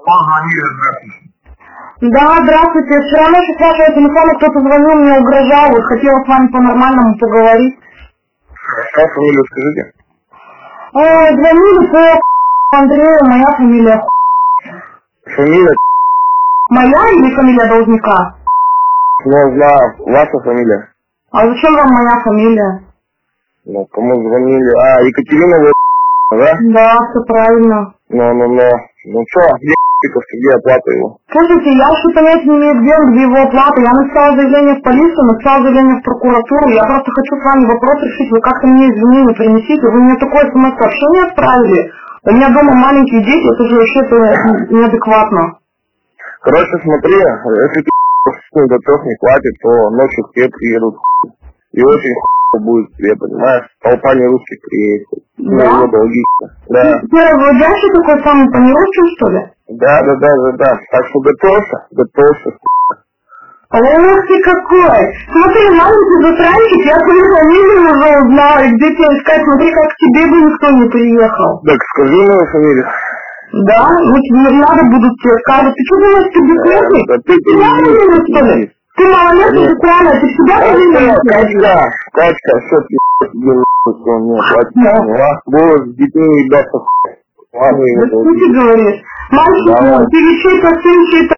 Звонили, здравствуйте. Да, здравствуйте. Вчера ночью с вашего телефона кто-то звонил, мне угрожал. Вот хотела с вами по-нормальному поговорить. Хорошо, фамилию скажите. Звонили по Андрею, моя фамилия. Фамилия? Моя или фамилия должника? Нужна ваша фамилия. А зачем вам моя фамилия? Ну, кому звонили? Екатерина, вы, да? Да, все правильно. Ну что, где оплата его? Слушайте, я вообще понятия не имею, где его оплата. Я написала заявление в полицию, написала заявление в прокуратуру. Я просто хочу с вами вопрос решить. Вы как-то мне извинения принесите. Вы мне такое смс-сообщение отправили. У меня дома маленькие дети, это же вообще-то неадекватно. Короче, смотри, если ты готов не платит, то ночью к тебе приедут. И очень будет тебе, понимаешь? Толпа не русских приедет. Да? Его долги. Да. Вы дальше такой самый по-нерусски, что ли? Да. Так что готовься. Ох ты какой! Смотри, маленький засранчик, я твою фамилию уже узнала, и где тебя искать, смотри, как к тебе бы никто не приехал. Так, скажи мою фамилию. Да? Ну тебе надо будут тебе сказать. Ты что думаешь, ты бессмертный? Ты себя фамилию, что ли? Ты малолетний засранец, ты себя фамилию? Катька, что ты что он не платит? Голос с детьми ебаться. Ладно, его что ты говоришь? Мальчик мой, ты ведь чей-то сын, чей-то